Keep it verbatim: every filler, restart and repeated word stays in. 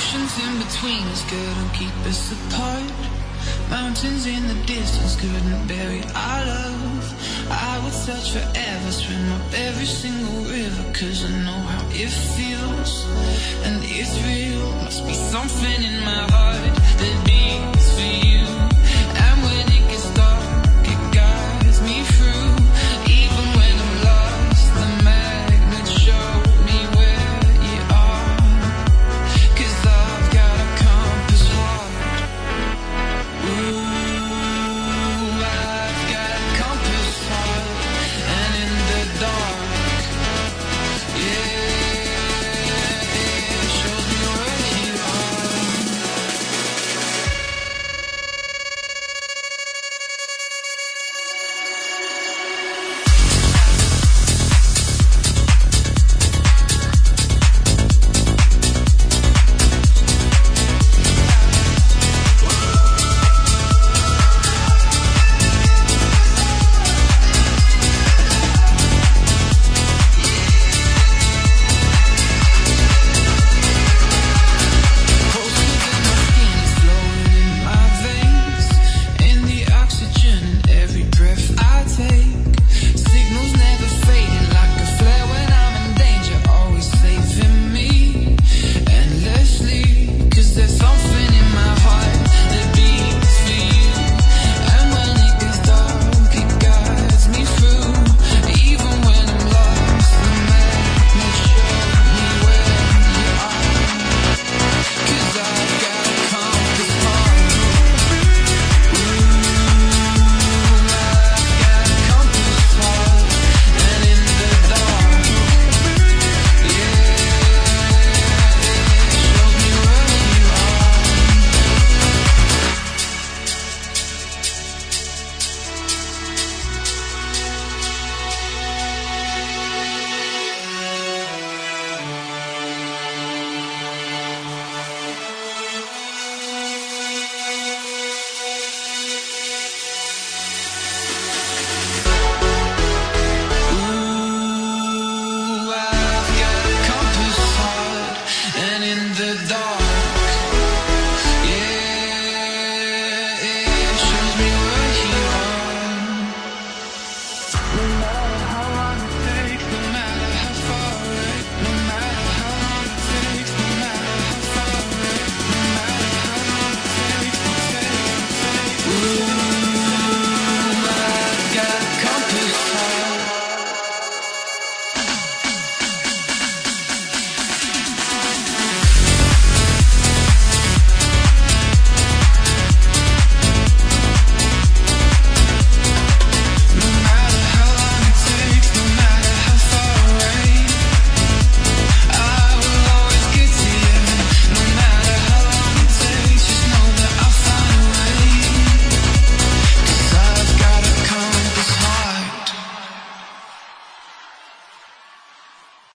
Oceans in between us couldn't keep us apart. Mountains in the distance couldn't bury our love. I would search forever, swim up every single river, cause I know how it feels, and it's real. Must be something in my heart.